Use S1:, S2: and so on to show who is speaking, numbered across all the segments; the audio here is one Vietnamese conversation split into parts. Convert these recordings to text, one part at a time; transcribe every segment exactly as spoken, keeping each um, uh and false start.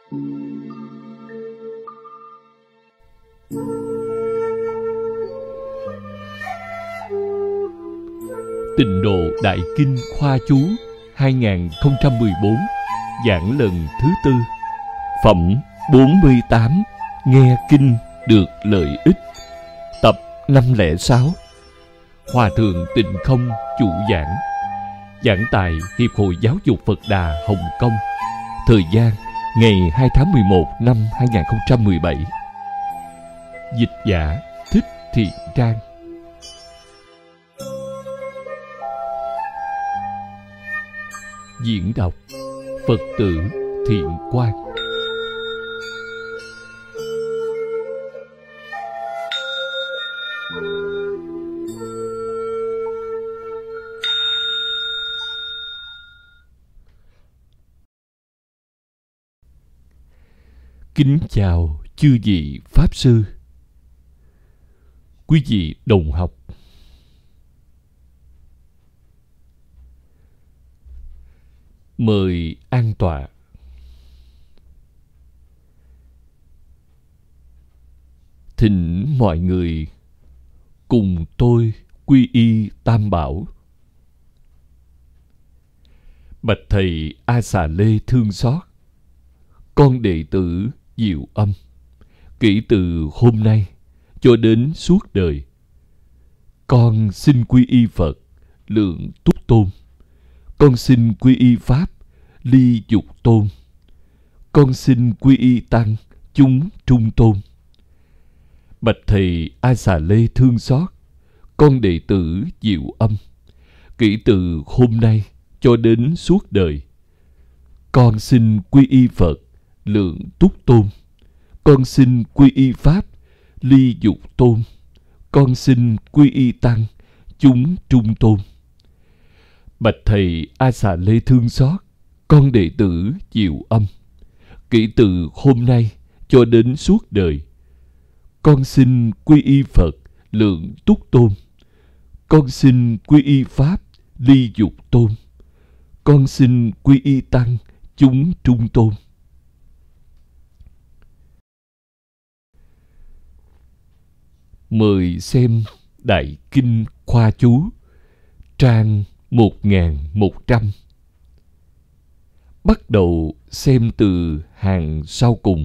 S1: Tịnh Độ Đại Kinh Khoa Chú hai không một bốn, giảng lần thứ tư, phẩm bốn mươi tám, nghe kinh được lợi ích, tập năm không sáu. Hòa thượng Tịnh Không chủ giảng, giảng tại Hiệp hội Giáo dục Phật Đà Hồng Kông, thời gian ngày hai tháng mười một năm hai nghìn không trăm mười bảy. Dịch giả Thích Thiện Trang. Diễn đọc Phật tử Thiện Quang. Kính chào chư vị Pháp Sư, quý vị đồng học. Mời an tọa. Thỉnh mọi người cùng tôi quy y Tam Bảo. Bạch thầy A Xà Lê thương xót, con đệ tử Diệu Âm, kể từ hôm nay cho đến suốt đời, con xin quy y Phật Lượng Túc Tôn, con xin quy y Pháp Ly Dục Tôn, con xin quy y Tăng Chúng Trung Tôn. Bạch thầy A Xà Lê thương xót, con đệ tử Diệu Âm, kể từ hôm nay cho đến suốt đời, con xin quy y Phật Lượng Túc Tôn, con xin quy y Pháp Ly Dục Tôn, con xin quy y Tăng Chúng Trung Tôn. Bạch thầy A Xà Lê thương xót, con đệ tử Diệu Âm, kể từ hôm nay cho đến suốt đời, con xin quy y Phật Lượng Túc Tôn, con xin quy y Pháp Ly Dục Tôn, con xin quy y Tăng Chúng Trung Tôn. Mời xem Đại Kinh Khoa Chú, trang một nghìn một trăm. Bắt đầu xem từ hàng sau cùng.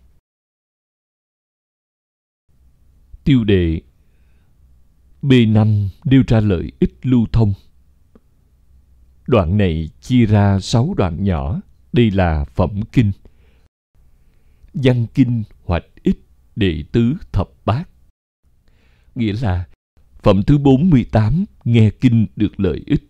S1: Tiêu đề B năm nêu ra lợi ích lưu thông. Đoạn này chia ra sáu đoạn nhỏ. Đây là phẩm kinh, văn kinh hoạch ích đệ tứ thập bát. Nghĩa là phẩm thứ bốn mươi tám, nghe kinh được lợi ích.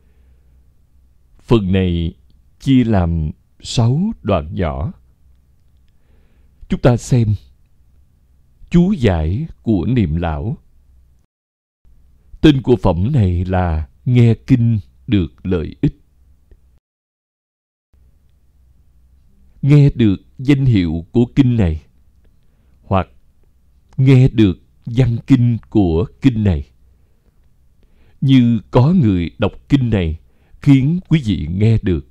S1: Phần này chia làm sáu đoạn nhỏ. Chúng ta xem chú giải của Niệm Lão. Tên của phẩm này là nghe kinh được lợi ích. Nghe được danh hiệu của kinh này, hoặc nghe được văn kinh của kinh này, như có người đọc kinh này khiến quý vị nghe được,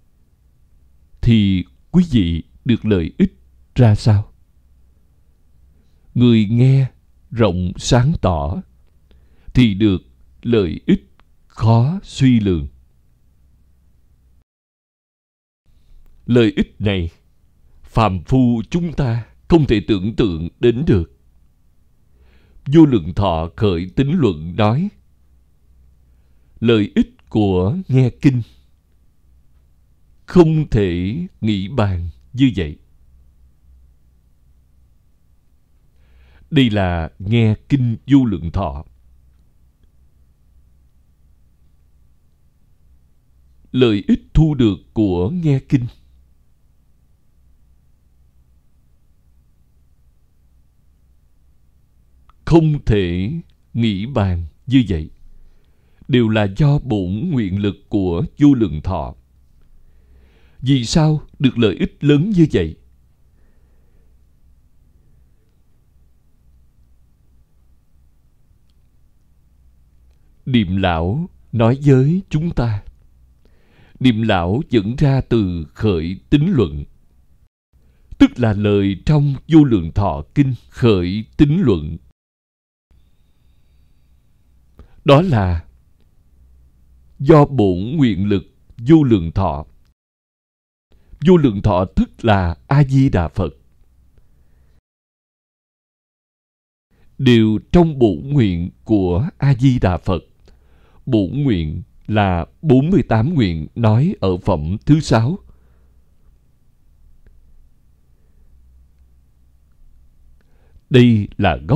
S1: thì quý vị được lợi ích ra sao? Người nghe rộng sáng tỏ thì được lợi ích khó suy lường. Lợi ích này phàm phu chúng ta không thể tưởng tượng đến được. Vô Lượng Thọ khởi tín luận nói, lợi ích của nghe kinh không thể nghĩ bàn như vậy. Đây là nghe kinh Vô Lượng Thọ. Lợi ích thu được của nghe kinh không thể nghĩ bàn như vậy, đều là do bổn nguyện lực của Vô Lượng Thọ. Vì sao được lợi ích lớn như vậy? Niệm Lão nói với chúng ta. Niệm Lão dẫn ra từ khởi tín luận. tức là lời trong Vô Lượng Thọ Kinh khởi tín luận. Đó là do bổn nguyện lực vô lượng thọ. Vô lượng thọ tức là A-di-đà Phật. Đều trong bổn nguyện của A-di-đà Phật. Bổn nguyện là bốn mươi tám nguyện nói ở phẩm thứ sáu. Đây là gốc,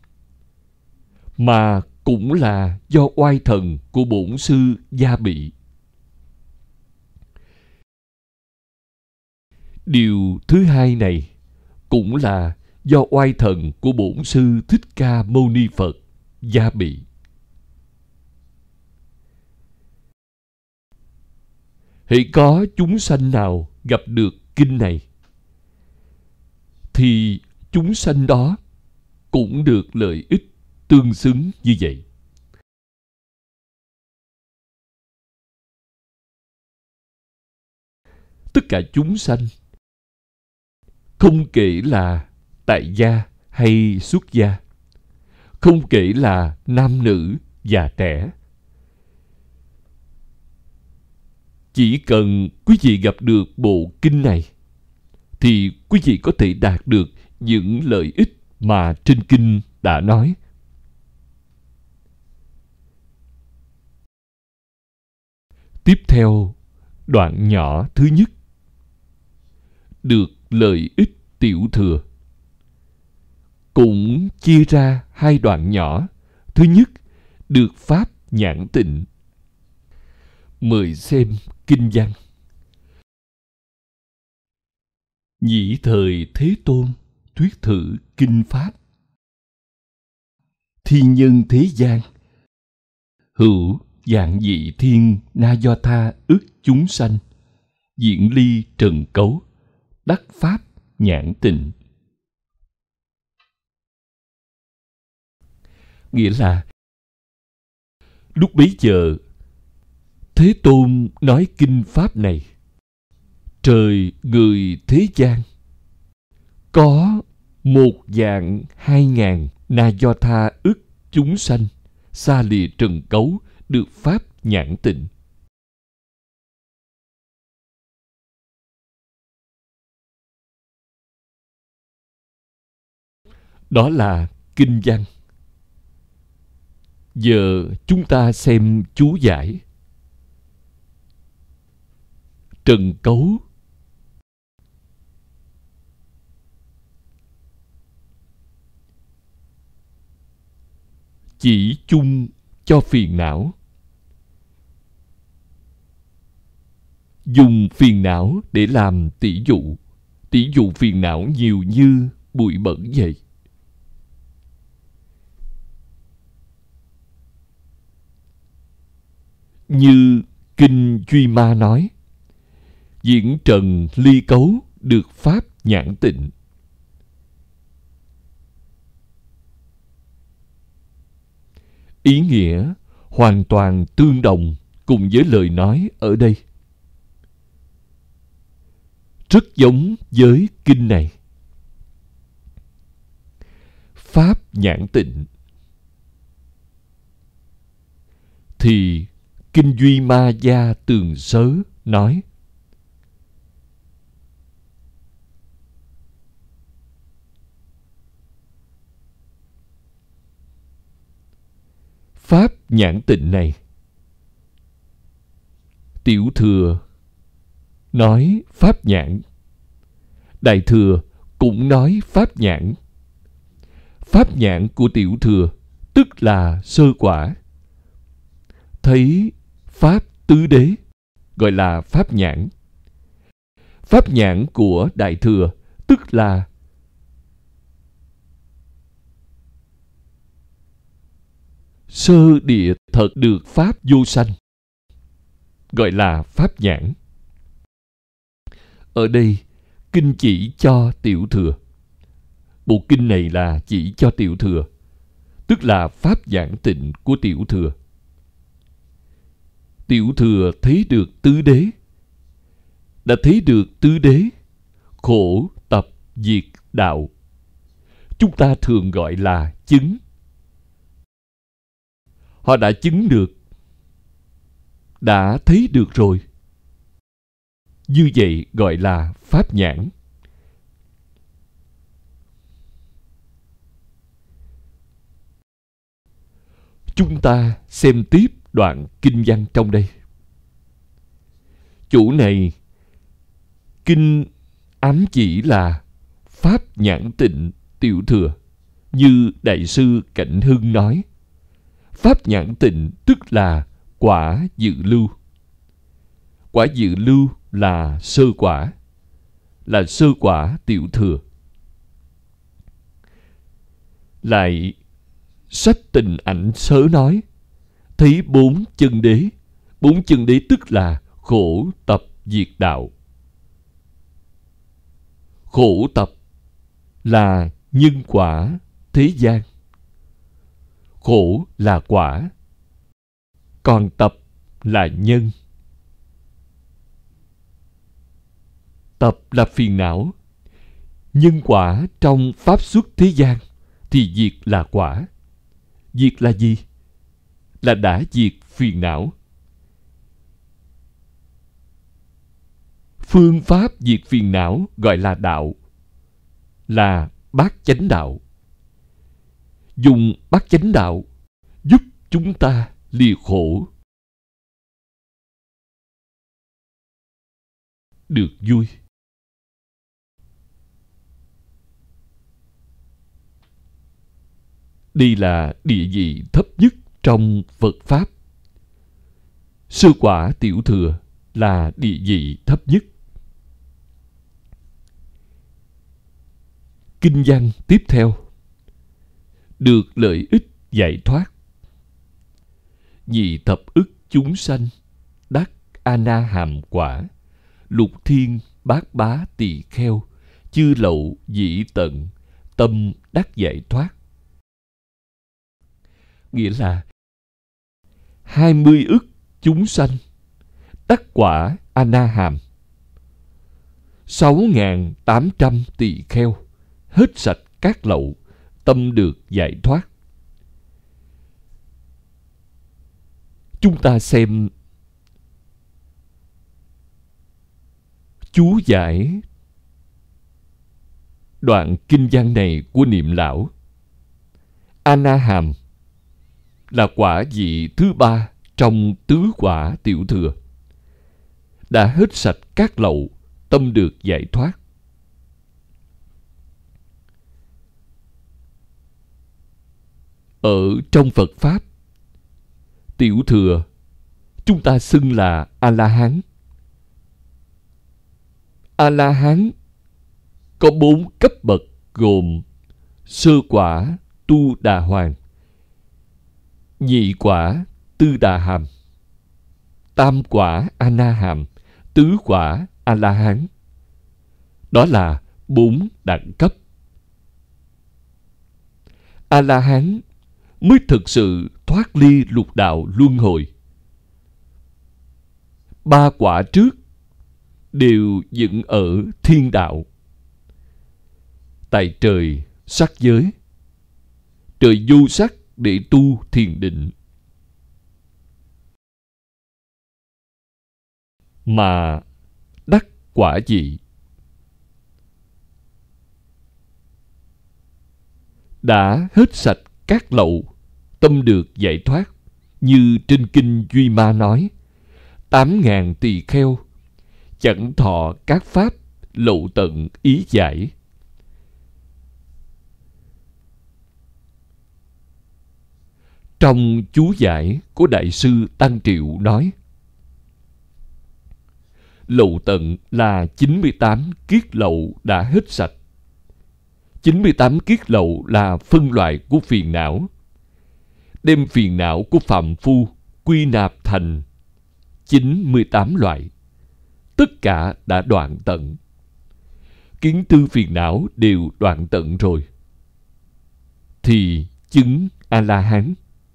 S1: mà cũng là do oai thần của bổn sư gia bị. Điều thứ hai này cũng là do oai thần của bổn sư Thích Ca Mâu Ni Phật gia bị. Hễ có chúng sanh nào gặp được kinh này, thì chúng sanh đó cũng được lợi ích tương xứng như vậy. Tất cả chúng sanh, không kể là tại gia hay xuất gia, không kể là nam nữ già trẻ, chỉ cần quý vị gặp được bộ kinh này, thì quý vị có thể đạt được những lợi ích mà trên kinh đã nói. Tiếp theo, đoạn nhỏ thứ nhất, được lợi ích tiểu thừa, cũng chia ra hai đoạn nhỏ. Thứ nhất, được pháp nhãn tịnh. Mời xem kinh văn. Nhĩ thời Thế Tôn thuyết thử kinh pháp. Thiên nhân thế gian, hữu dạng dị thiên na do tha ức chúng sanh, diễn ly trần cấu, đắc pháp nhãn tịnh. Nghĩa là lúc bấy giờ Thế Tôn nói kinh pháp này, trời người thế gian có một vạn hai ngàn na do tha ức chúng sanh xa lìa trần cấu, được pháp nhãn tịnh. Đó là kinh văn. Giờ chúng ta xem chú giải. Trần cấu chỉ chung cho phiền não. Dùng phiền não để làm tỷ dụ. Tỷ dụ phiền não nhiều như bụi bẩn vậy. Như Kinh Duy Ma nói, diễn trần ly cấu, được pháp nhãn tịnh. Ý nghĩa hoàn toàn tương đồng cùng với lời nói ở đây. Rất giống với kinh này. Pháp nhãn tịnh thì Kinh Duy Ma Gia Tường Sớ nói, pháp nhãn tịnh này, Tiểu Thừa nói pháp nhãn, Đại Thừa cũng nói pháp nhãn. Pháp nhãn của Tiểu Thừa tức là sơ quả. Thấy pháp tứ đế gọi là pháp nhãn. Pháp nhãn của Đại Thừa tức là sơ địa thật được pháp vô sanh, gọi là pháp nhãn. Ở đây kinh chỉ cho Tiểu Thừa. Bộ kinh này là chỉ cho Tiểu Thừa, tức là pháp nhãn tịnh của Tiểu Thừa. Tiểu Thừa thấy được tứ đế. Đã thấy được tứ đế, khổ, tập, diệt đạo. Chúng ta thường gọi là chứng. Họ đã chứng được, đã thấy được rồi. Như vậy gọi là pháp nhãn. Chúng ta xem tiếp đoạn kinh văn trong đây. Chỗ này, kinh ám chỉ là pháp nhãn tịnh tiểu thừa. Như Đại sư Cảnh Hưng nói, pháp nhãn tịnh tức là quả dự lưu. Quả dự lưu là sơ quả, là sơ quả tiểu thừa. Lại sách Tình Ảnh Sớ nói, thấy bốn chân đế. Bốn chân đế tức là khổ tập diệt đạo. Khổ tập là nhân quả thế gian. Khổ là quả, còn tập là nhân. Tập là phiền não. Nhân quả trong pháp xuất thế gian thì diệt là quả. Diệt là gì? Là đã diệt phiền não. Phương pháp diệt phiền não gọi là đạo, là bát chánh đạo. Dùng bát chánh đạo giúp chúng ta lìa khổ, được vui. Đây là địa vị thấp nhất trong Phật Pháp. Sơ quả tiểu thừa là địa vị thấp nhất. Kinh văn tiếp theo. Được lợi ích giải thoát. Nhị thập ức chúng sanh đắc A Na Hàm quả. Lục thiên bát bá tỳ kheo. Chư lậu dĩ tận. Tâm đắc giải thoát. Nghĩa là hai mươi ức chúng sanh đắc quả A Na Hàm. Sáu ngàn tám trăm tỳ kheo hết sạch các lậu, tâm được giải thoát. Chúng ta xem chú giải đoạn kinh văn này của Niệm Lão. A Na Hàm là quả vị thứ ba trong tứ quả tiểu thừa, đã hết sạch các lậu, tâm được giải thoát. Ở trong Phật Pháp, tiểu thừa chúng ta xưng là A-la-hán. A-la-hán có bốn cấp bậc gồm sơ quả Tu Đà Hoàng, nhị quả Tư Đà Hàm, tam quả A-na Hàm, tứ quả A-la-hán. Đó là bốn đẳng cấp. A-la-hán mới thực sự thoát ly lục đạo luân hồi. Ba quả trước đều dựng ở thiên đạo, tại trời sắc giới, trời vô sắc để tu thiền định. Mà đắc quả vị, đã hết sạch các lậu, tâm được giải thoát. Như trên kinh Duy Ma nói, tám ngàn tỳ kheo chẳng thọ các pháp, lậu tận ý giải. Trong chú giải của Đại sư Tăng Triệu nói, lậu tận là chín mươi tám kiết lậu đã hết sạch. chín mươi tám kiết lậu là phân loại của phiền não, đem phiền não của phàm phu quy nạp thành chín mươi tám loại, tất cả đã đoạn tận. Kiến tư phiền não đều đoạn tận rồi, thì chứng A-la-hán.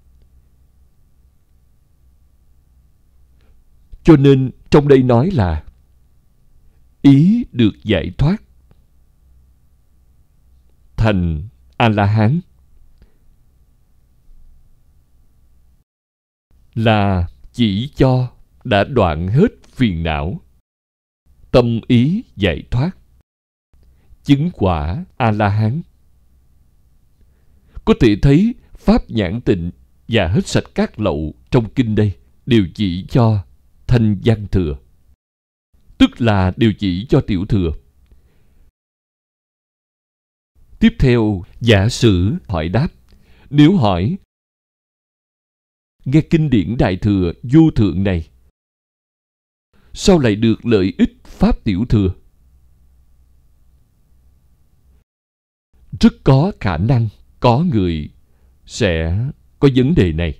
S1: Cho nên trong đây nói là ý được giải thoát. thành A-la-hán là chỉ cho đã đoạn hết phiền não, tâm ý giải thoát, chứng quả A-la-hán. Có thể thấy pháp nhãn tịnh và hết sạch các lậu trong kinh đây đều chỉ cho thanh văn thừa, tức là đều chỉ cho tiểu thừa. Tiếp theo, giả sử hỏi đáp. Nếu hỏi, nghe kinh điển Đại Thừa vô thượng này, sao lại được lợi ích pháp tiểu thừa? Rất có khả năng có người sẽ có vấn đề này.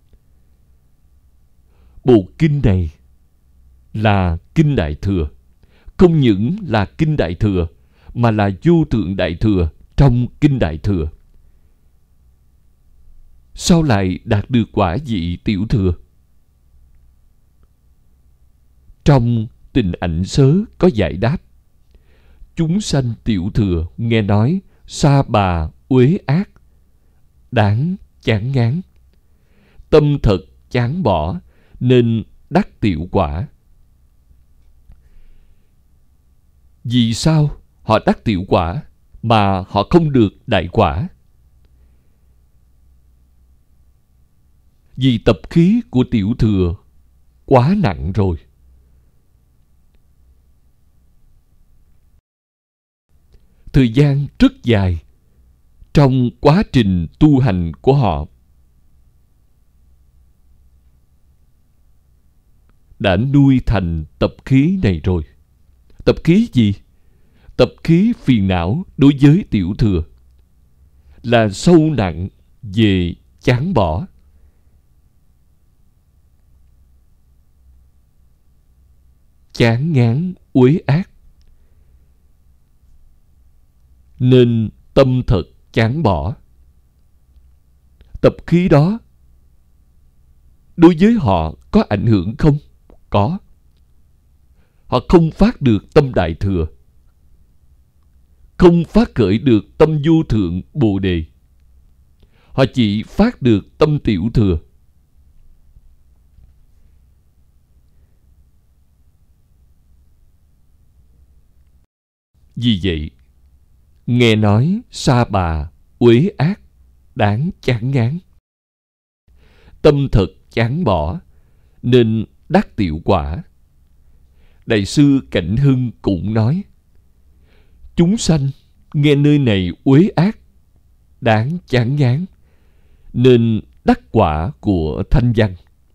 S1: Bộ kinh này là kinh Đại Thừa, không những là kinh Đại Thừa mà là vô thượng Đại Thừa trong kinh Đại Thừa. Sao lại đạt được quả vị tiểu thừa? Trong Tình Ảnh Sớ có giải đáp. Chúng sanh tiểu thừa nghe nói sa bà uế ác, đáng chán ngán, tâm thật chán bỏ, nên đắc tiểu quả. Vì sao họ đắc tiểu quả mà họ không được đại quả? Vì tập khí của tiểu thừa quá nặng rồi. Thời gian rất dài trong quá trình tu hành của họ đã nuôi thành tập khí này rồi. Tập khí gì? Tập khí phiền não đối với tiểu thừa là sâu nặng về chán bỏ. Chán ngán uế ác, nên tâm thật chán bỏ. Tập khí đó đối với họ có ảnh hưởng không? Có. Họ không phát được tâm đại thừa, không phát khởi được tâm vô thượng bồ đề. Họ chỉ phát được tâm tiểu thừa. Vì vậy, nghe nói sa bà uế ác, đáng chán ngán, tâm thật chán bỏ, nên đắc tiểu quả. Đại sư Cảnh Hưng cũng nói, chúng sanh nghe nơi này uế ác, đáng chán ngán, nên đắc quả của thanh văn.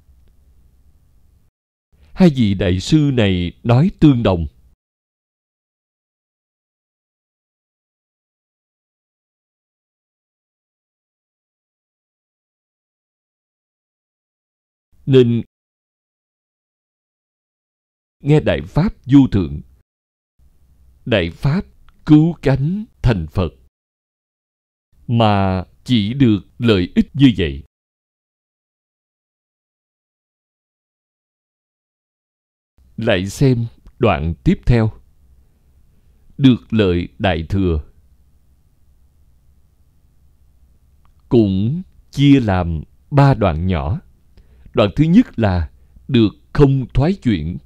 S1: Hai vị đại sư này nói tương đồng. Nên nghe Đại Pháp vô thượng, Đại Pháp cứu cánh thành Phật, mà chỉ được lợi ích như vậy. Lại xem đoạn tiếp theo. Được lợi đại thừa cũng chia làm ba đoạn nhỏ. Đoạn thứ nhất là được không thoái chuyển.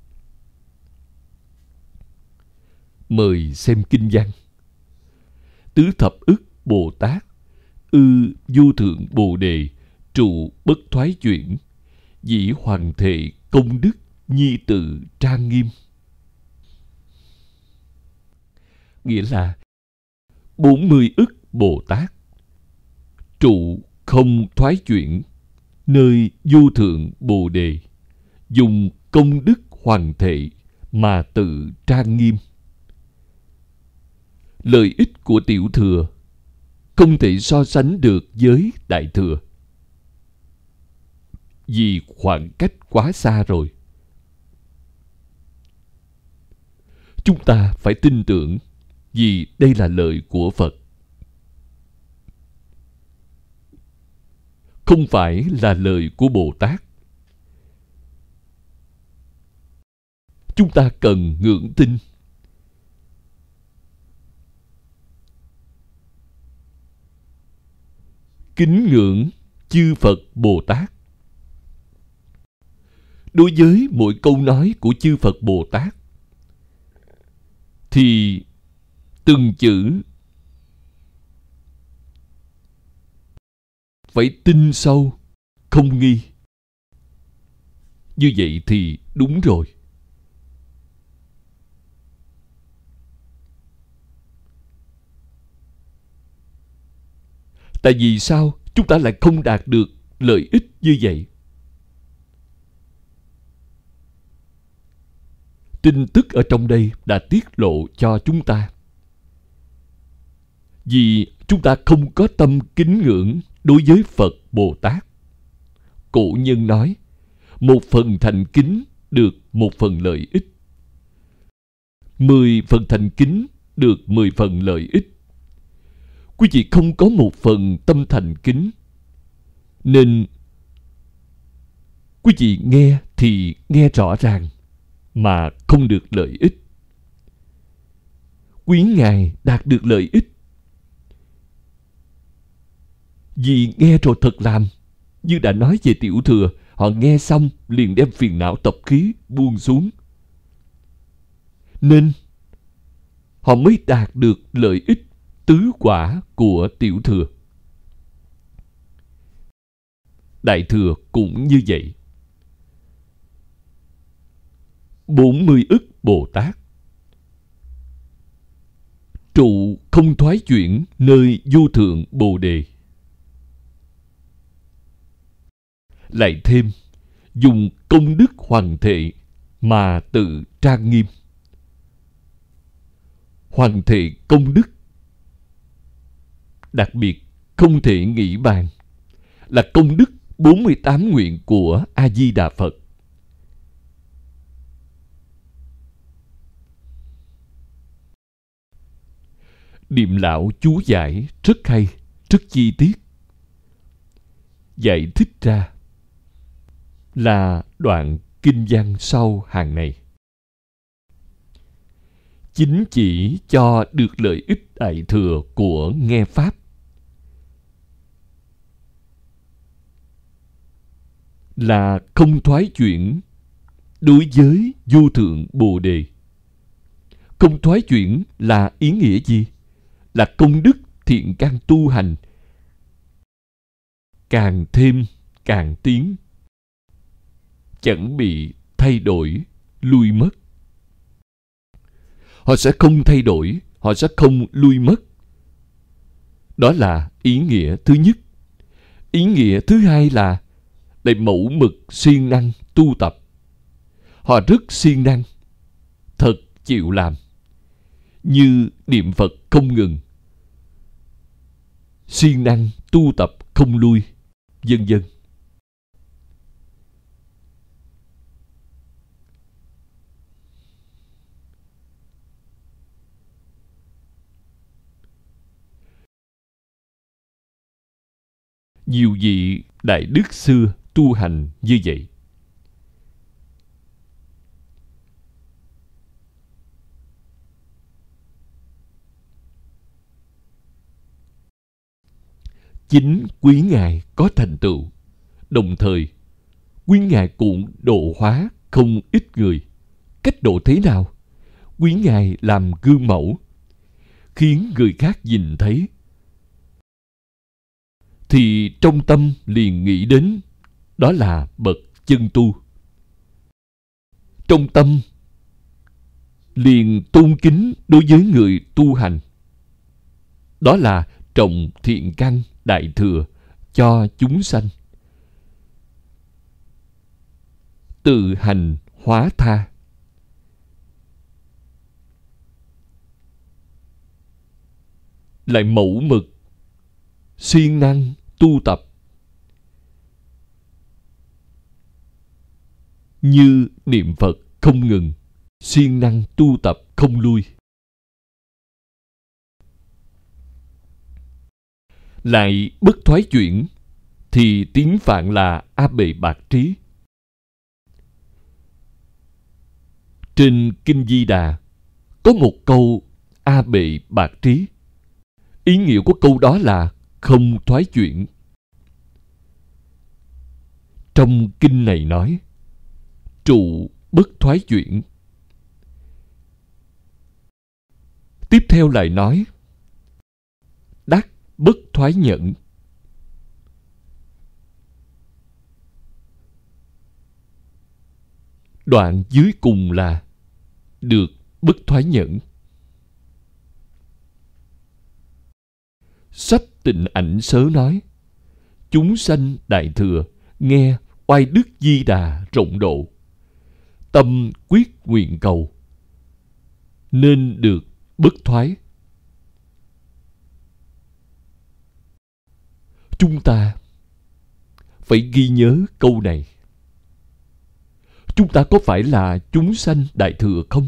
S1: Mời xem kinh văn. Tứ thập ức Bồ Tát, ư vô thượng Bồ Đề, trụ bất thoái chuyển, dĩ hoàng thệ công đức, nhi tự trang nghiêm. Nghĩa là bốn mươi ức Bồ Tát trụ không thoái chuyển nơi vô thượng Bồ Đề, dùng công đức hoàng thệ mà tự trang nghiêm. Lợi ích của tiểu thừa không thể so sánh được với đại thừa, vì khoảng cách quá xa rồi. Chúng ta phải tin tưởng, vì đây là lời của Phật, không phải là lời của Bồ Tát. Chúng ta cần ngưỡng tin. kính ngưỡng chư Phật Bồ Tát. Đối với mỗi câu nói của chư Phật Bồ Tát thì từng chữ phải tin sâu, không nghi. Như vậy thì đúng rồi. Tại vì sao chúng ta lại không đạt được lợi ích như vậy? Tin tức ở trong đây đã tiết lộ cho chúng ta. Vì chúng ta không có tâm kính ngưỡng đối với Phật Bồ Tát. Cổ nhân nói, một phần thành kính được một phần lợi ích. Mười phần thành kính được mười phần lợi ích. Quý vị không có một phần tâm thành kính, nên quý vị nghe thì nghe rõ ràng mà không được lợi ích. Quý Ngài đạt được lợi ích vì nghe rồi thật làm. Như đã nói về Tiểu Thừa, họ nghe xong liền đem phiền não tập khí buông xuống, nên họ mới đạt được lợi ích tứ quả của Tiểu Thừa. Đại Thừa cũng như vậy. Bốn mươi ức Bồ Tát trụ không thoái chuyển nơi vô thượng Bồ Đề. Lại thêm dùng công đức hoằng thệ mà tự trang nghiêm. Hoằng thệ công đức đặc biệt không thể nghĩ bàn, là công đức bốn mươi tám nguyện của A Di Đà Phật. Điềm Lão chú giải rất hay, rất chi tiết. Giải thích ra là đoạn kinh văn sau hàng này. Chính chỉ cho được lợi ích đại thừa của nghe Pháp, là không thoái chuyển đối với vô thượng Bồ Đề. Không thoái chuyển là ý nghĩa gì? Là công đức thiện căn tu hành càng thêm càng tiến, chẳng bị thay đổi, lui mất. Họ sẽ không thay đổi, họ sẽ không lui mất. Đó là ý nghĩa thứ nhất. Ý nghĩa thứ hai là để mẫu mực siêng năng tu tập. Họ rất siêng năng, thật chịu làm, như niệm Phật không ngừng, siêng năng tu tập không lui, vân vân. Nhiều vị đại đức xưa tu hành như vậy. Chính quý Ngài có thành tựu, đồng thời quý Ngài cũng độ hóa không ít người. Cách độ thế nào? Quý Ngài làm gương mẫu, khiến người khác nhìn thấy thì trong tâm liền nghĩ đến đó là bậc chân tu. Trong tâm liền tôn kính đối với người tu hành. Đó là trồng thiện căn đại thừa cho chúng sanh. Tự hành hóa tha. Lại mẫu mực siêng năng tu tập, như niệm Phật không ngừng, siêng năng tu tập không lui. Lại bất thoái chuyển thì tiếng Phạn là A Bệ Bạc Trí. Trên Kinh Di Đà có một câu A Bệ Bạc Trí. Ý nghĩa của câu đó là không thoái chuyển, Trong kinh này nói trụ bất thoái chuyển. Tiếp theo lại nói đắc bất thoái nhẫn. Đoạn dưới cùng là được bất thoái nhẫn. Sách Tịnh Ảnh Sớ nói chúng sanh đại thừa nghe oai đức Di Đà rộng độ, tâm quyết nguyện cầu, nên được bất thoái. Chúng ta phải ghi nhớ câu này. Chúng ta có phải là chúng sanh đại thừa không?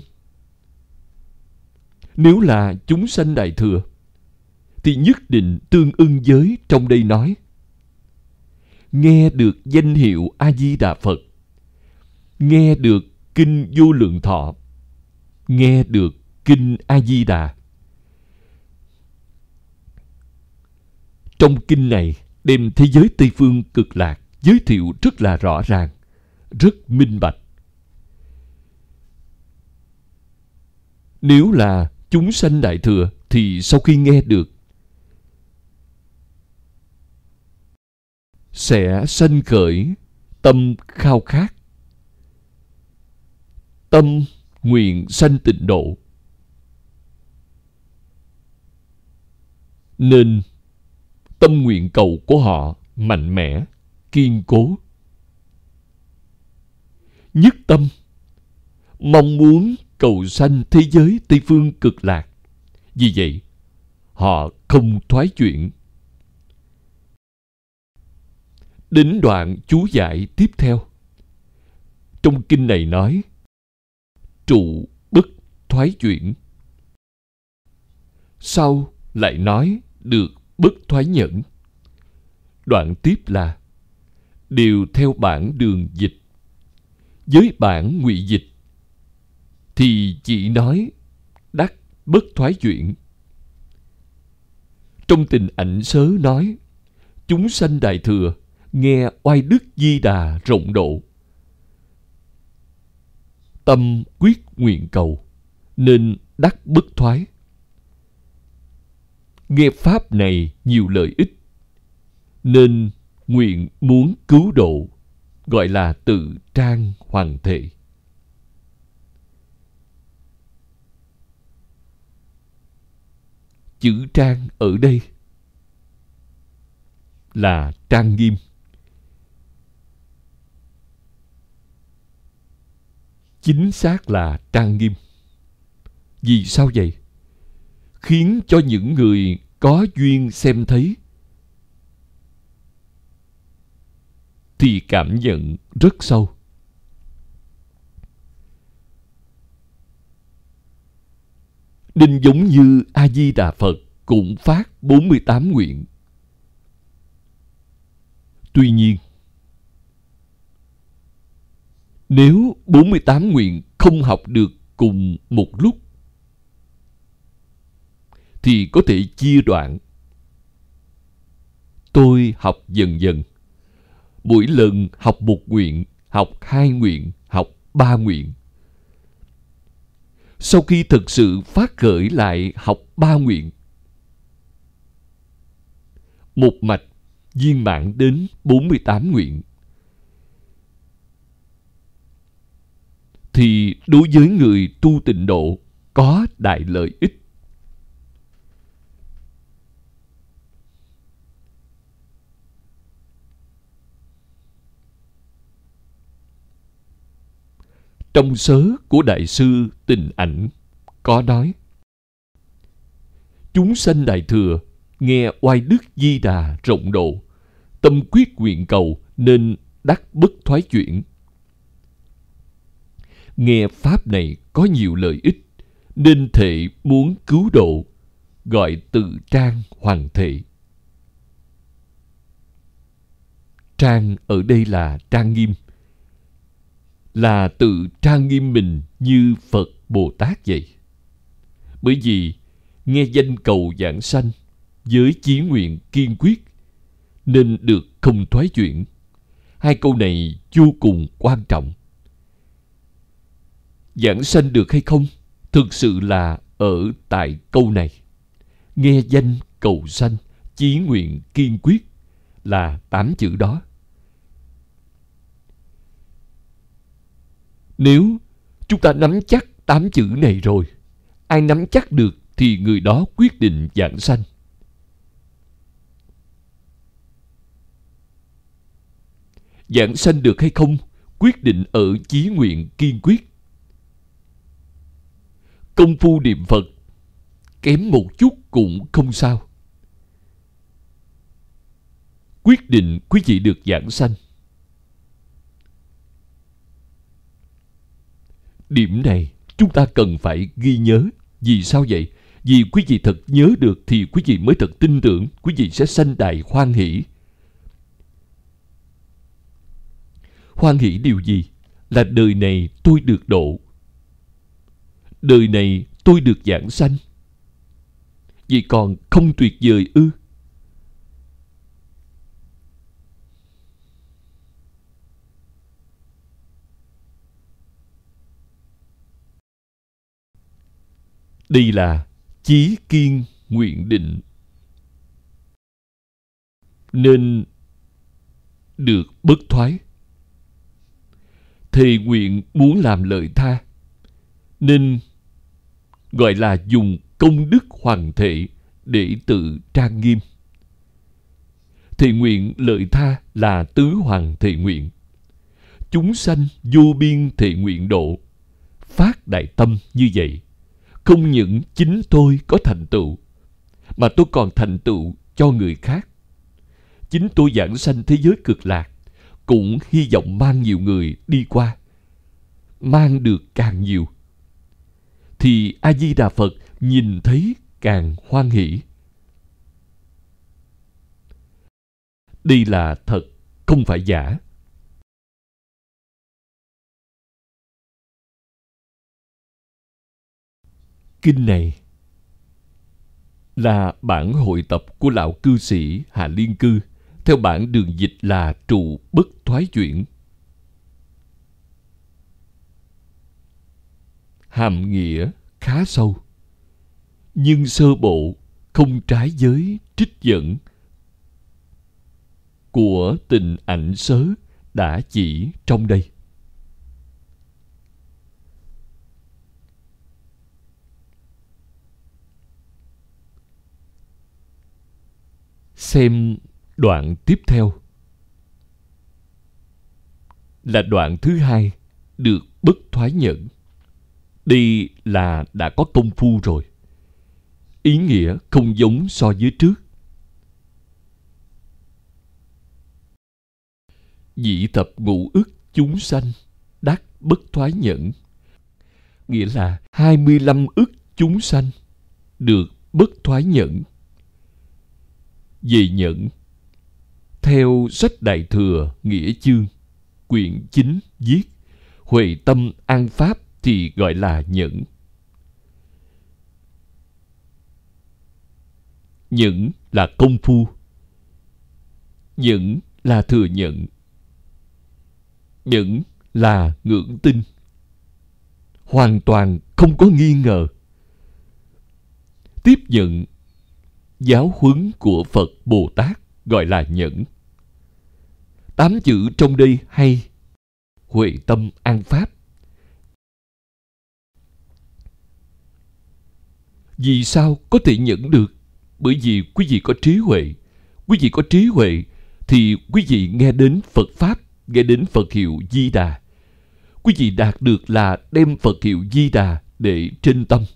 S1: Nếu là chúng sanh đại thừa thì nhất định tương ưng với trong đây nói nghe được danh hiệu A-di-đà Phật, nghe được kinh Vô Lượng Thọ, nghe được kinh A-di-đà. Trong kinh này đem thế giới Tây Phương Cực Lạc giới thiệu rất là rõ ràng, rất minh bạch. Nếu là chúng sanh đại thừa thì sau khi nghe được sẽ sanh khởi tâm khao khát, tâm nguyện sanh tịnh độ. Nên tâm nguyện cầu của họ mạnh mẽ, kiên cố, nhất tâm mong muốn cầu sanh thế giới Tây Phương Cực Lạc. Vì vậy họ không thoái chuyển. Đến đoạn chú giải tiếp theo, trong kinh này nói trụ bất thoái chuyển. Sau lại nói được bất thoái nhẫn. Đoạn tiếp là đều theo bản đường dịch. Với bản ngụy dịch thì chỉ nói đắc bất thoái chuyển. Trong Tình Ảnh Sớ nói chúng sanh đại thừa nghe oai đức Di Đà rộng độ, tâm quyết nguyện cầu, nên đắc bất thoái. Nghe pháp này nhiều lợi ích, nên nguyện muốn cứu độ, gọi là tự trang hoàng thệ. Chữ trang ở đây là trang nghiêm. Chính xác là trang nghiêm. Vì sao vậy? Khiến cho những người có duyên xem thấy thì cảm nhận rất sâu. Nên giống như A-di-đà Phật cũng phát bốn mươi tám nguyện. Tuy nhiên, nếu bốn mươi tám nguyện không học được cùng một lúc thì có thể chia đoạn. Tôi học dần dần. Mỗi lần học một nguyện, học hai nguyện, học ba nguyện. Sau khi thực sự phát khởi lại học ba nguyện, một mạch viên mãn đến bốn mươi tám nguyện, thì đối với người tu tịnh độ có đại lợi ích. Trong sớ của Đại sư Tịnh Ảnh có nói chúng sanh đại thừa nghe oai đức Di Đà rộng độ, tâm quyết nguyện cầu, nên đắc bất thoái chuyển. Nghe pháp này có nhiều lợi ích, nên thệ muốn cứu độ, gọi tự trang hoàng thệ. Trang ở đây là trang nghiêm, là tự trang nghiêm mình như Phật Bồ Tát vậy. Bởi vì nghe danh cầu giảng sanh với chí nguyện kiên quyết, nên được không thoái chuyển, Hai câu này vô cùng quan trọng. Giảng sanh được hay không thực sự là ở tại câu này. Nghe danh cầu sanh, chí nguyện kiên quyết là tám chữ đó. Nếu chúng ta nắm chắc tám chữ này rồi, ai nắm chắc được thì người đó quyết định giảng sanh. Giảng sanh được hay không quyết định ở chí nguyện kiên quyết. Công phu niệm Phật kém một chút cũng không sao. Quyết định quý vị được giảng sanh. Điểm này chúng ta cần phải ghi nhớ. Vì sao vậy? Vì quý vị thật nhớ được thì quý vị mới thật tin tưởng quý vị sẽ sanh đại hoan hỷ. Hoan hỷ điều gì? Là đời này tôi được độ. Đời này tôi được giảng sanh. Vậy còn không tuyệt vời ư? Đây là chí kiên nguyện định, nên được bất thoái. Thề nguyện muốn làm lợi tha, nên gọi là dùng công đức hoằng thể để tự trang nghiêm. Thề nguyện lợi tha là tứ hoàng thề nguyện. Chúng sanh vô biên thề nguyện độ. Phát đại tâm như vậy, không những chính tôi có thành tựu, mà tôi còn thành tựu cho người khác. Chính tôi giảng sanh thế giới cực lạc, cũng hy vọng mang nhiều người đi qua. Mang được càng nhiều, thì A-di-đà Phật nhìn thấy càng hoan hỷ. Đây là thật, không phải giả. Kinh này là bản hội tập của lão cư sĩ Hà Liên Cư, theo bản đường dịch là trụ bất thoái chuyển. Hàm nghĩa khá sâu, nhưng sơ bộ không trái với trích dẫn của Tình Ảnh Sớ đã chỉ trong đây. Xem đoạn tiếp theo là đoạn thứ hai, được bất thoái nhẫn. Đây là đã có công phu rồi. Ý nghĩa không giống so với trước. Dị thập ngũ ức chúng sanh đắc bất thoái nhẫn, nghĩa là hai mươi lăm ức chúng sanh được bất thoái nhẫn. Về nhẫn, theo sách Đại Thừa Nghĩa Chương quyển chín viết, Huệ Tâm An Pháp thì gọi là nhẫn. Nhẫn là công phu. Nhẫn là thừa nhận. Nhẫn là ngưỡng tin. Hoàn toàn không có nghi ngờ. Tiếp nhận giáo huấn của Phật Bồ Tát gọi là nhẫn. Tám chữ trong đây hay. Huệ tâm an pháp. Vì sao có thể nhẫn được? Bởi vì quý vị có trí huệ. Quý vị có trí huệ thì quý vị nghe đến Phật Pháp, nghe đến Phật hiệu Di Đà. Quý vị đạt được là đem Phật hiệu Di Đà để trên tâm.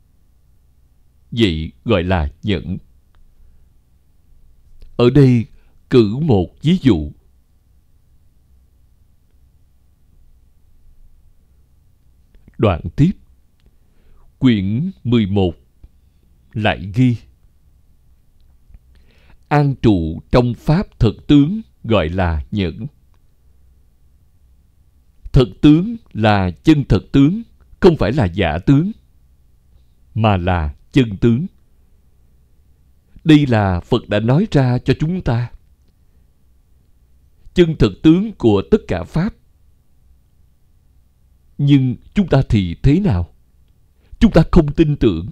S1: Vậy gọi là nhẫn. Ở đây cử một ví dụ. Đoạn tiếp, quyển mười một lại ghi: an trụ trong pháp thật tướng gọi là nhẫn. Thật tướng là chân thật tướng, không phải là giả tướng, mà là chân tướng. Đây là Phật đã nói ra cho chúng ta. chân thật tướng của tất cả Pháp. Nhưng chúng ta thì thế nào? Chúng ta không tin tưởng.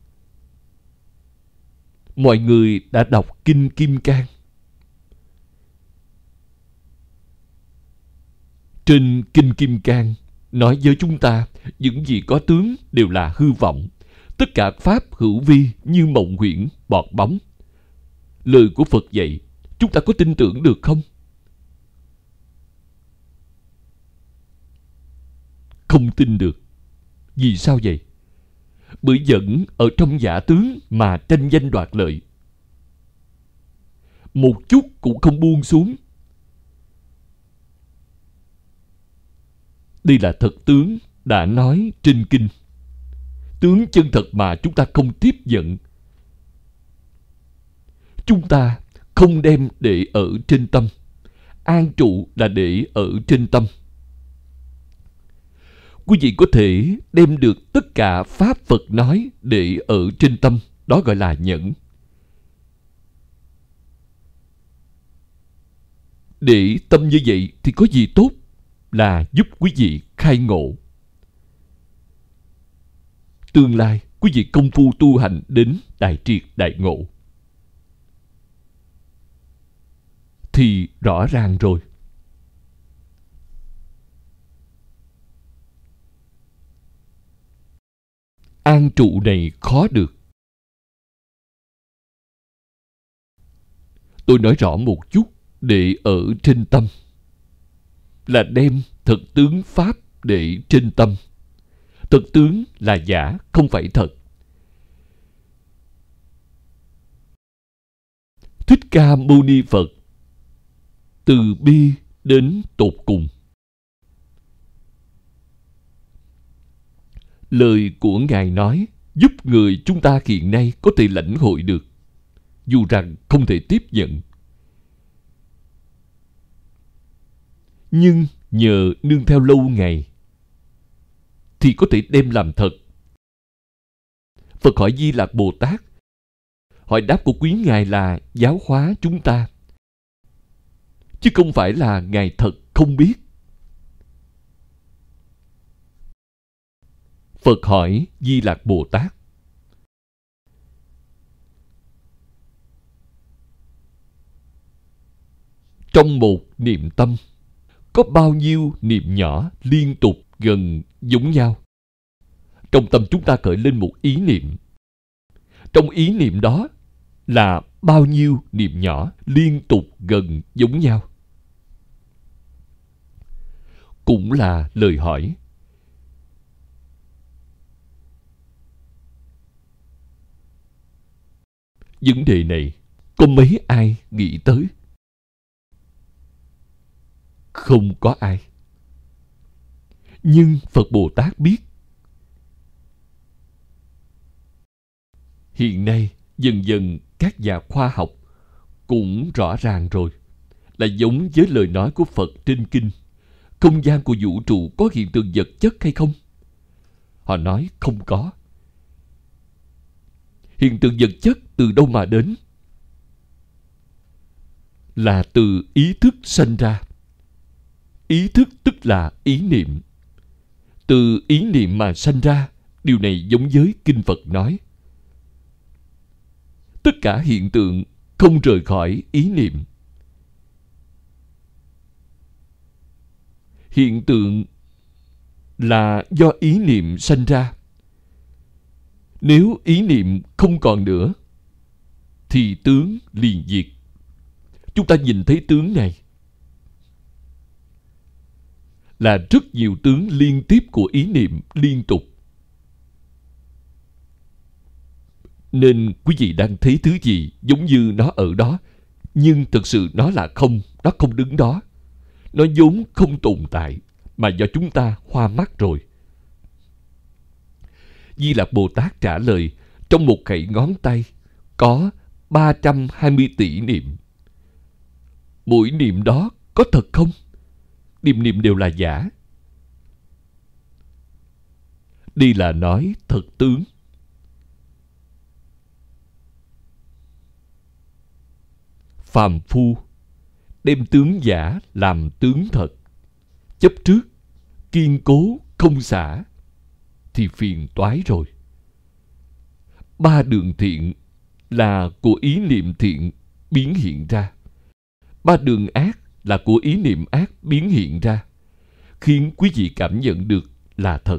S1: Mọi người đã đọc Kinh Kim Cang. Trên Kinh Kim Cang nói với chúng ta những gì có tướng đều là hư vọng. Tất cả Pháp hữu vi như mộng huyễn, bọt bóng. Lời của Phật dạy, chúng ta có tin tưởng được không? Không tin được. Vì sao vậy? Bởi vẫn ở trong giả tướng mà tranh danh đoạt lợi. Một chút cũng không buông xuống. Đây là thật tướng đã nói trên kinh. Tướng chân thật mà chúng ta không tiếp nhận. Chúng ta không đem để ở trên tâm. An trụ là để ở trên tâm. Quý vị có thể đem được tất cả Pháp Phật nói để ở trên tâm. Đó gọi là nhẫn. Để tâm như vậy thì có gì tốt? Là giúp quý vị khai ngộ. Tương lai quý vị công phu tu hành đến đại triệt đại ngộ thì rõ ràng rồi. An trụ này khó được. Tôi nói rõ một chút. Để ở trên tâm là đem thật tướng Pháp để trên tâm. Thật tướng là giả, không phải thật. Thích Ca Mâu Ni Phật từ bi đến tột cùng. Lời của Ngài nói giúp người chúng ta hiện nay có thể lãnh hội được, dù rằng không thể tiếp nhận. Nhưng nhờ nương theo lâu ngày thì có thể đem làm thật. Phật hỏi Di Lặc Bồ Tát. Hỏi đáp của quý Ngài là giáo hóa chúng ta, chứ không phải là Ngài thật không biết. Phật hỏi Di Lặc Bồ Tát. Trong một niệm tâm có bao nhiêu niệm nhỏ liên tục gần giống nhau? Trong tâm chúng ta khởi lên một ý niệm. Trong ý niệm đó là bao nhiêu niệm nhỏ liên tục gần giống nhau? Cũng là lời hỏi. Vấn đề này có mấy ai nghĩ tới? Không có ai. Nhưng Phật Bồ Tát biết. Hiện nay dần dần các nhà khoa học cũng rõ ràng rồi, là giống với lời nói của Phật trên kinh. Không gian của vũ trụ có hiện tượng vật chất hay không? Họ nói không có. Hiện tượng vật chất từ đâu mà đến? Là từ ý thức sanh ra. Ý thức tức là ý niệm. Từ ý niệm mà sanh ra. Điều này giống với kinh Phật nói. Tất cả hiện tượng không rời khỏi ý niệm. Hiện tượng là do ý niệm sanh ra. Nếu ý niệm không còn nữa thì tướng liền diệt. Chúng ta nhìn thấy tướng này là rất nhiều tướng liên tiếp của ý niệm liên tục. Nên quý vị đang thấy thứ gì giống như nó ở đó, nhưng thực sự nó là không, nó không đứng đó. Nó vốn không tồn tại, mà do chúng ta hoa mắt rồi. Di Lặc Bồ Tát trả lời, trong một khẩy ngón tay có ba trăm hai mươi tỷ niệm. Mỗi niệm đó có thật không? Niệm niệm đều là giả. Đây là nói thật tướng. Phàm phu đem tướng giả làm tướng thật, chấp trước, kiên cố, không xả, thì phiền toái rồi. Ba đường thiện là của ý niệm thiện biến hiện ra. Ba đường ác là của ý niệm ác biến hiện ra, khiến quý vị cảm nhận được là thật.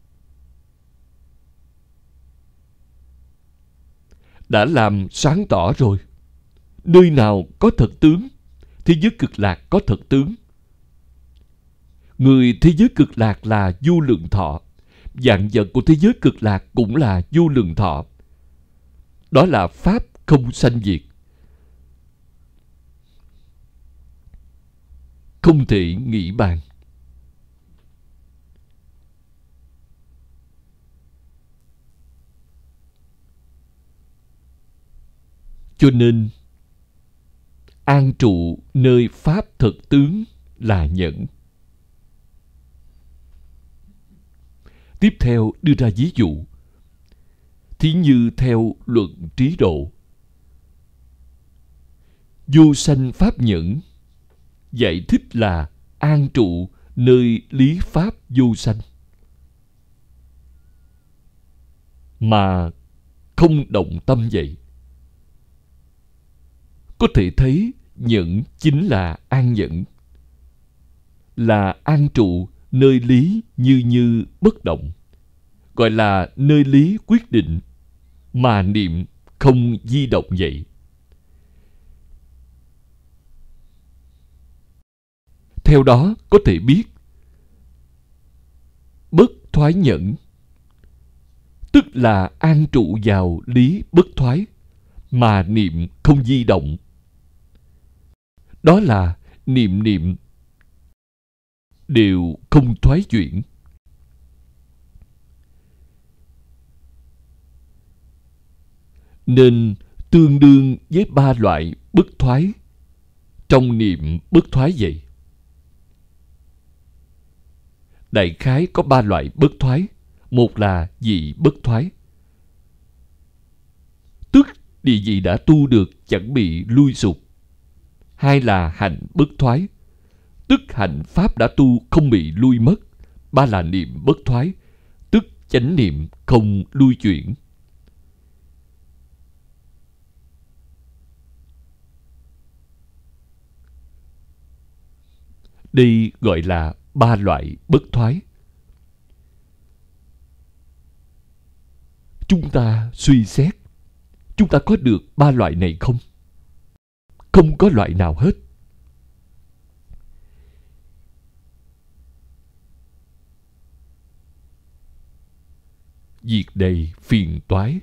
S1: Đã làm sáng tỏ rồi. Nơi nào có thật tướng, thế giới cực lạc có thật tướng. Người thế giới cực lạc là vô lượng thọ. Vạn vật của thế giới cực lạc cũng là vô lượng thọ. Đó là pháp không sanh diệt, không thể nghĩ bàn. Cho nên an trụ nơi pháp thật tướng là nhẫn. Tiếp theo đưa ra ví dụ. Thí như theo luận trí độ, vô sanh pháp nhẫn giải thích là an trụ nơi lý pháp vô sanh, mà không động tâm vậy. Có thể thấy nhẫn chính là an nhẫn, là an trụ nơi lý như như bất động, gọi là nơi lý quyết định, mà niệm không di động vậy. Theo đó có thể biết bất thoái nhẫn tức là an trụ vào lý bất thoái, mà niệm không di động. Đó là niệm niệm đều không thoái chuyển. Nên tương đương với ba loại bất thoái trong niệm bất thoái vậy. Đại khái có ba loại bất thoái. Một là vị bất thoái, tức địa vị đã tu được chẳng bị lui sụp. Hai là hạnh bất thoái, tức hạnh pháp đã tu không bị lui mất. Ba là niệm bất thoái, tức chánh niệm không lui chuyển. Đây gọi là ba loại bất thoái. Chúng ta suy xét, chúng ta có được ba loại này không? Không có loại nào hết. Việc đầy phiền toái.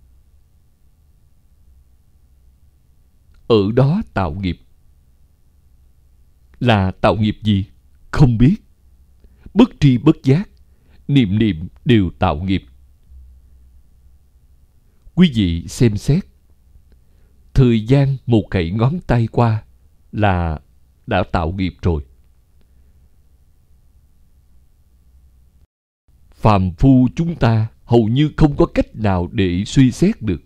S1: Ở đó tạo nghiệp. Là tạo nghiệp gì? Không biết. Bất tri bất giác, niệm niệm đều tạo nghiệp. Quý vị xem xét, thời gian một khẩy ngón tay qua là đã tạo nghiệp rồi. Phàm phu chúng ta hầu như không có cách nào để suy xét được.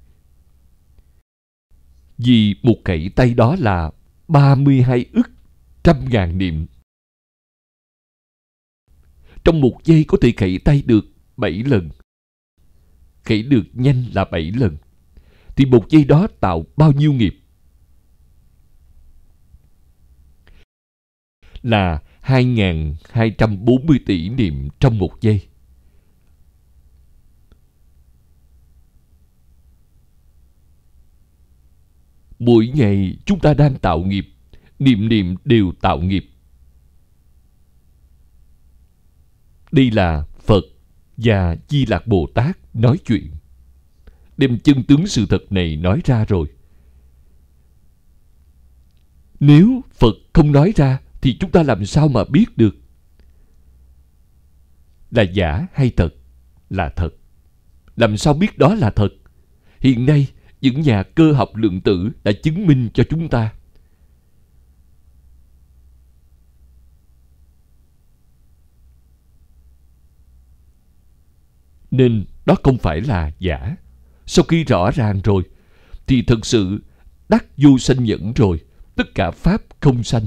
S1: Vì một khẩy tay đó là ba mươi hai ức trăm ngàn niệm. Trong một giây có thể khẩy tay được bảy lần. Khẩy được nhanh là bảy lần. Thì một giây đó tạo bao nhiêu nghiệp? Là hai nghìn hai trăm bốn mươi tỷ niệm trong một giây. Mỗi ngày chúng ta đang tạo nghiệp, niệm niệm đều tạo nghiệp. Đây là Phật và Di Lạc Bồ Tát nói chuyện, đem chân tướng sự thật này nói ra rồi. Nếu Phật không nói ra thì chúng ta làm sao mà biết được là giả hay thật, là thật? Làm sao biết đó là thật? Hiện nay những nhà cơ học lượng tử đã chứng minh cho chúng ta. Nên đó không phải là giả. Sau khi rõ ràng rồi thì thật sự đắc vô sanh nhẫn rồi, tất cả pháp không sanh.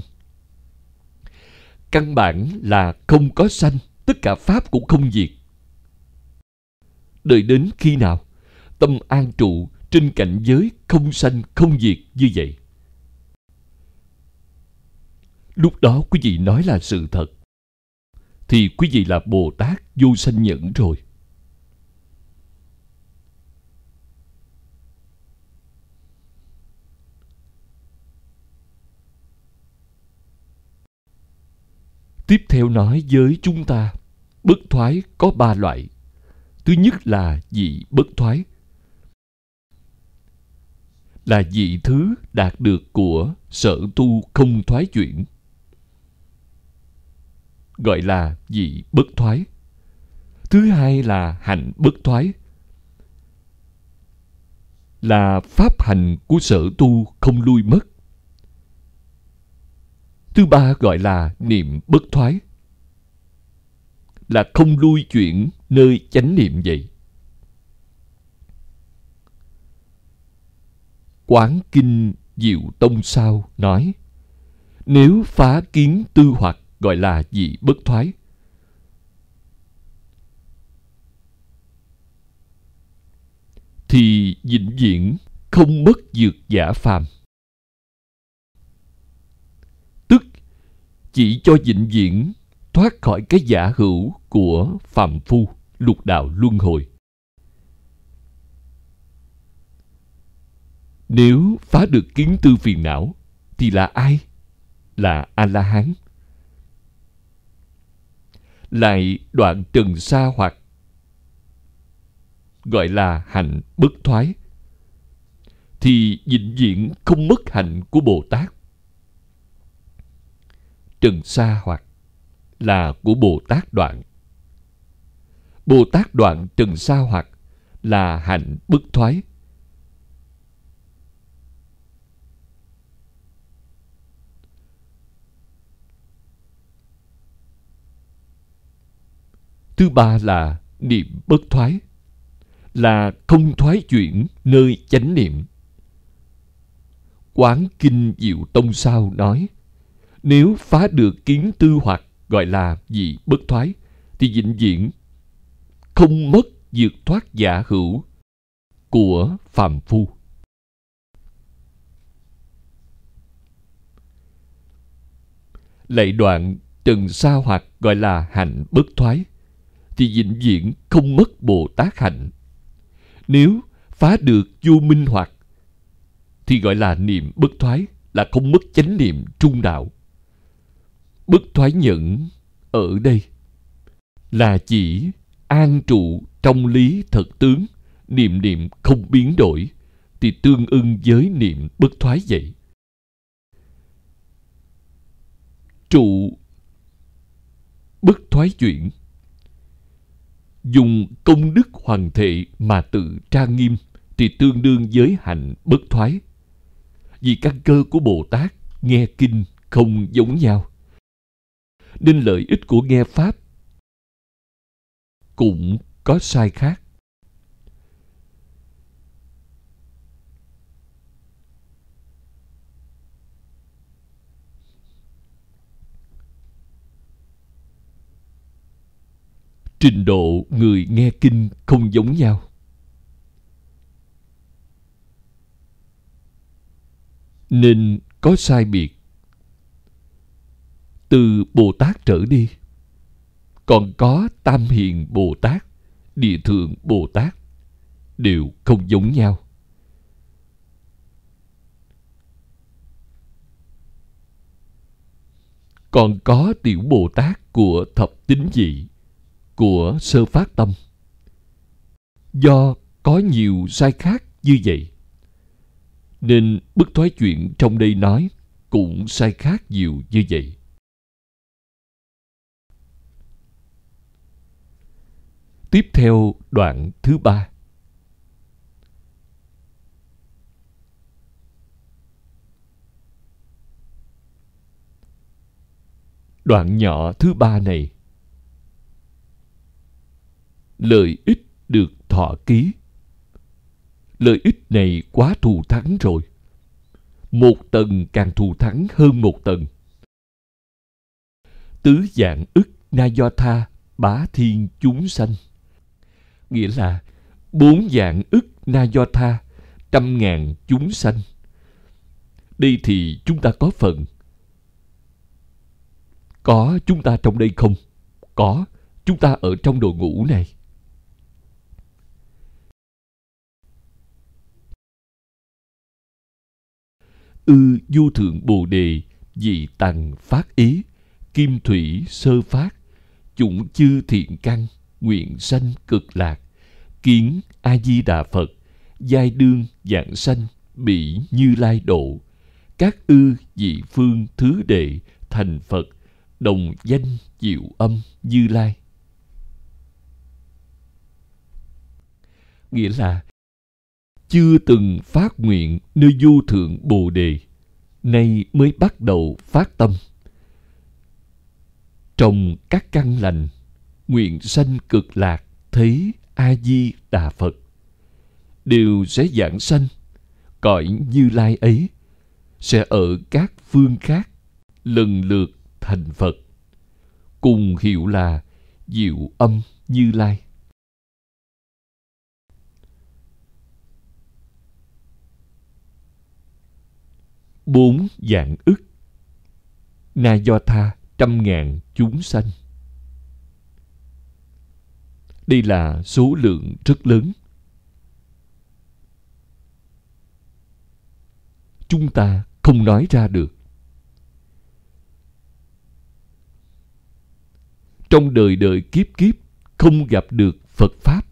S1: Căn bản là không có sanh, tất cả pháp cũng không diệt. Đợi đến khi nào tâm an trụ trên cảnh giới không sanh không diệt như vậy, lúc đó quý vị nói là sự thật, thì quý vị là Bồ Tát vô sanh nhẫn rồi. Tiếp theo nói với chúng ta, bất thoái có ba loại. Thứ nhất là vị bất thoái, là vị thứ đạt được của sở tu không thoái chuyển, gọi là vị bất thoái. Thứ hai là hạnh bất thoái, là pháp hành của sở tu không lui mất. Thứ ba gọi là niệm bất thoái, là không lui chuyển nơi chánh niệm vậy. Quán Kinh Diệu Tông Sao nói, nếu phá kiến tư hoặc gọi là vị bất thoái. Thì vĩnh viễn không mất dược giả phàm. Tức chỉ cho vĩnh viễn thoát khỏi cái giả hữu của phàm phu, lục đạo luân hồi. Nếu phá được kiến tư phiền não thì là ai? Là A-la-hán. Lại đoạn trần sa hoặc gọi là hạnh bất thoái, thì vĩnh viễn không mất hạnh của Bồ Tát. Trần sa hoặc là của Bồ Tát đoạn. Bồ Tát đoạn trần sa hoặc là hạnh bất thoái. Thứ ba là niệm bất thoái, là không thoái chuyển nơi chánh niệm. Quán Kinh Diệu Tông Sao nói, nếu phá được kiến tư hoặc gọi là vị bất thoái, thì vĩnh viễn không mất vượt thoát giả hữu của phàm phu. Lại đoạn trần sa hoặc gọi là hạnh bất thoái, thì vĩnh viễn không mất Bồ Tát hạnh. Nếu phá được vô minh hoặc thì gọi là niệm bất thoái, là không mất chánh niệm trung đạo. Bất thoái nhẫn ở đây là chỉ an trụ trong lý thật tướng, niệm niệm không biến đổi, thì tương ưng với niệm bất thoái vậy. Trụ bất thoái chuyển, dùng công đức hoàn thệ mà tự trang nghiêm, thì tương đương với hạnh bất thoái. Vì căn cơ của Bồ Tát nghe kinh không giống nhau, nên lợi ích của nghe Pháp cũng có sai khác. Trình độ người nghe kinh không giống nhau, nên có sai biệt. Từ Bồ Tát trở đi, còn có Tam Hiền Bồ Tát, Địa Thượng Bồ Tát, đều không giống nhau. Còn có Tiểu Bồ Tát của thập tín vị, của sơ phát tâm. Do có nhiều sai khác như vậy, nên bất thoái chuyển trong đây nói cũng sai khác nhiều như vậy. Tiếp theo đoạn thứ ba. Đoạn nhỏ thứ ba này, lợi ích được thọ ký. Lợi ích này quá thù thắng rồi. một tầng càng thù thắng hơn một tầng. Tứ dạng ức na do tha bá thiên chúng sanh, nghĩa là bốn dạng ức na do tha trăm ngàn chúng sanh. Đây thì chúng ta có phần. Có chúng ta trong đây không? Có, chúng ta ở trong đội ngũ này. Ư vô thượng bồ đề dị tằng phát ý, kim thủy sơ phát, chủng chư thiện căn, nguyện sanh cực lạc, kiến a di đà Phật, giai đương giảng sanh, bị Như Lai độ, các ư dị phương thứ đệ thành Phật, đồng danh diệu âm Như Lai. Nghĩa là chưa từng phát nguyện nơi vô thượng bồ đề, nay mới bắt đầu phát tâm. Trong các căn lành, nguyện sanh cực lạc, thấy a di đà Phật, đều sẽ giảng sanh. Cõi Như Lai ấy sẽ ở các phương khác lần lượt thành Phật, cùng hiệu là diệu âm Như Lai. Bốn vạn ức na do tha trăm ngàn chúng sanh. Đây là số lượng rất lớn. Chúng ta không nói ra được. Trong đời đời kiếp kiếp không gặp được Phật Pháp.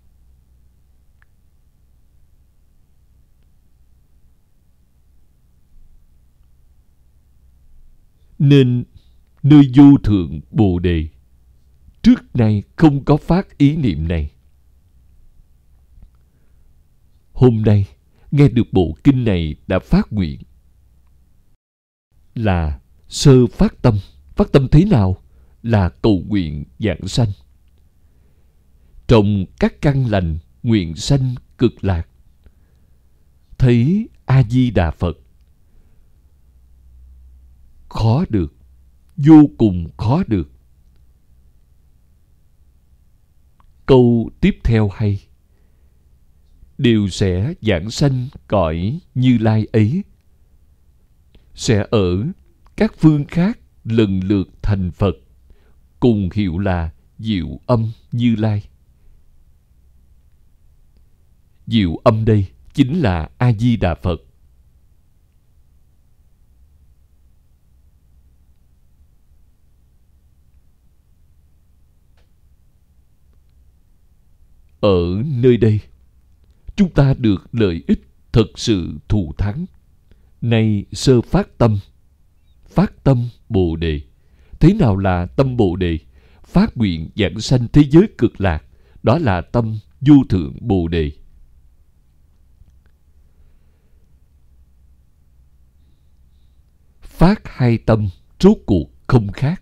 S1: Nên nơi vô thượng bồ đề trước nay không có phát ý niệm này. Hôm nay nghe được bộ kinh này đã phát nguyện, là sơ phát tâm. Phát tâm thế nào? Là cầu nguyện giảng sanh. Trong các căn lành, nguyện sanh cực lạc, thấy a di đà Phật. Khó được, vô cùng khó được. Câu tiếp theo hay: đều sẽ giảng sanh cõi Như Lai ấy, sẽ ở các phương khác lần lượt thành Phật, cùng hiệu là diệu âm Như Lai. Diệu âm đây chính là a di đà Phật. Ở nơi đây, chúng ta được lợi ích thật sự thù thắng. Nay sơ phát tâm, phát tâm Bồ Đề. Thế nào là tâm Bồ Đề? Phát nguyện giảng sanh thế giới cực lạc, đó là tâm vô thượng Bồ Đề. Phát hai tâm rốt cuộc không khác.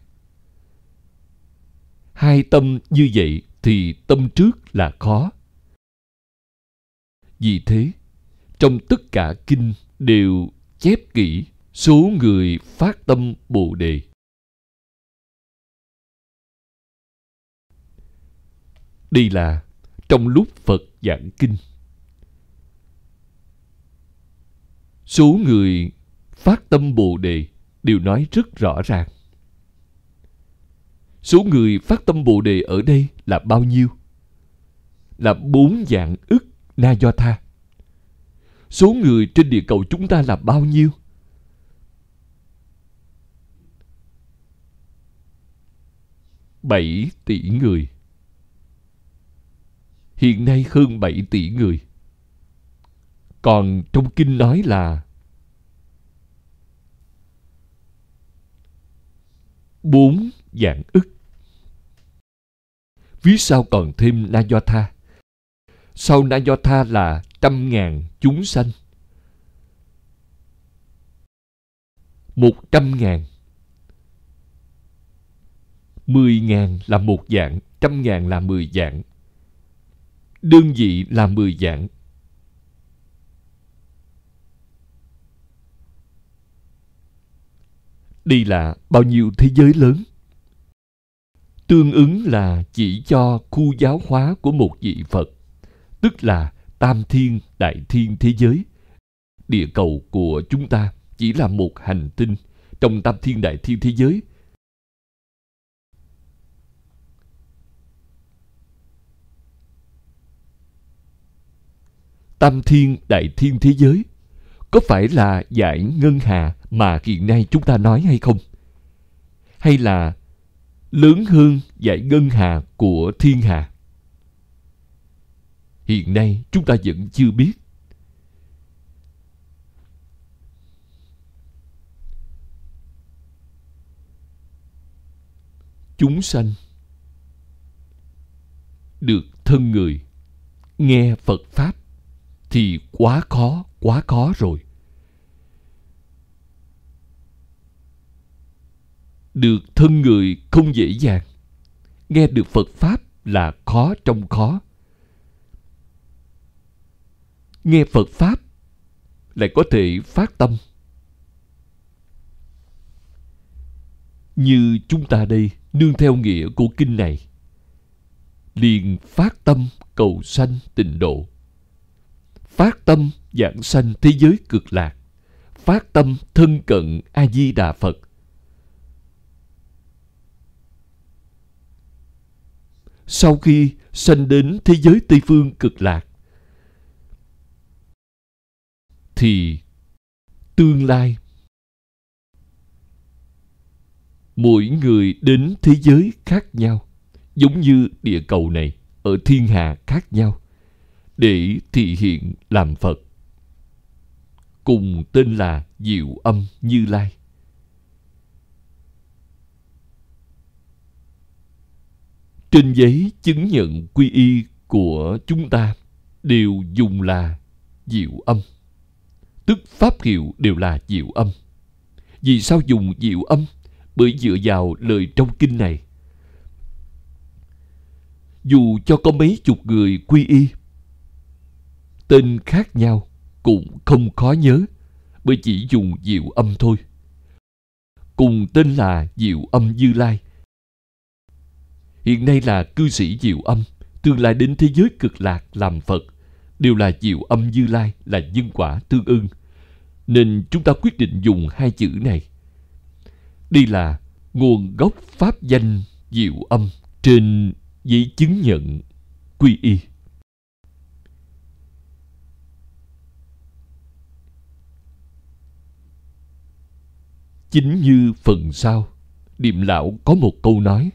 S1: Hai tâm như vậy thì tâm trước là khó. Vì thế, trong tất cả kinh đều chép kỹ số người phát tâm Bồ Đề. Đây là trong lúc Phật giảng kinh. Số người phát tâm Bồ Đề đều nói rất rõ ràng. Số người phát tâm Bồ Đề ở đây là bao nhiêu? Là bốn vạn ức na do tha. Số người trên địa cầu chúng ta là bao nhiêu? Bảy tỷ người. Hiện nay hơn bảy tỷ người. Còn trong kinh nói là bốn vạn ức. Phía sau còn thêm na do tha. Sau na do tha là trăm ngàn chúng sanh. Một trăm ngàn. Mười ngàn là một vạn, trăm ngàn là mười vạn. Đơn vị là mười vạn. Đây là bao nhiêu thế giới lớn. Tương ứng là chỉ cho khu giáo hóa của một vị Phật, tức là tam thiên đại thiên thế giới. Địa cầu của chúng ta chỉ là một hành tinh trong tam thiên đại thiên thế giới. Tam thiên đại thiên thế giới có phải là dải ngân hà mà hiện nay chúng ta nói hay không? Hay là lớn hơn dải ngân hà của thiên hà? Hiện nay chúng ta vẫn chưa biết. Chúng sanh được thân người nghe Phật Pháp thì quá khó, quá khó rồi. Được thân người không dễ dàng. Nghe được Phật Pháp là khó trong khó. Nghe Phật Pháp lại có thể phát tâm. Như chúng ta đây, nương theo nghĩa của kinh này, liền phát tâm cầu sanh tịnh độ, phát tâm giảng sanh thế giới cực lạc, phát tâm thân cận A Di Đà Phật. Sau khi sanh đến thế giới Tây Phương cực lạc, thì tương lai mỗi người đến thế giới khác nhau, giống như địa cầu này ở thiên hà khác nhau, để thị hiện làm Phật, cùng tên là Diệu Âm Như Lai. Trên giấy chứng nhận quy y của chúng ta đều dùng là Diệu Âm, tức pháp hiệu đều là Diệu Âm. Vì sao dùng Diệu Âm? Bởi dựa vào lời trong kinh này, dù cho có mấy chục người quy y, tên khác nhau cũng không khó nhớ, bởi chỉ dùng Diệu Âm thôi. Cùng tên là Diệu Âm Như Lai. Hiện nay là cư sĩ Diệu Âm, tương lai đến thế giới cực lạc làm Phật, đều là Diệu Âm Như Lai, là nhân quả tương ưng. Nên chúng ta quyết định dùng hai chữ này. Đây là nguồn gốc pháp danh Diệu Âm trên giấy chứng nhận quy y. Chính như phần sau, Điềm Lão có một câu nói: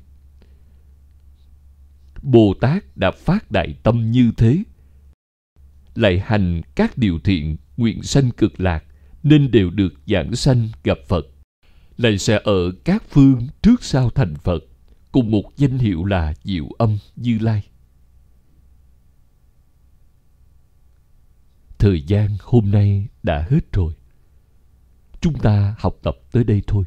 S1: Bồ Tát đã phát đại tâm như thế, lại hành các điều thiện, nguyện sanh cực lạc, nên đều được giảng sanh gặp Phật, lại sẽ ở các phương trước sau thành Phật, cùng một danh hiệu là Diệu Âm Như Lai. Thời gian hôm nay đã hết rồi. Chúng ta học tập tới đây thôi.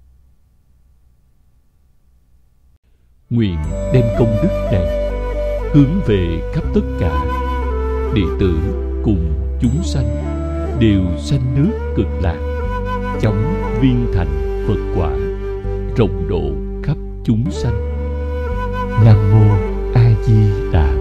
S1: Nguyện đem công đức này hướng về khắp tất cả đệ tử cùng chúng sanh đều sanh nước cực lạc, chóng viên thành Phật quả, rộng độ khắp chúng sanh. Nam mô A Di Đà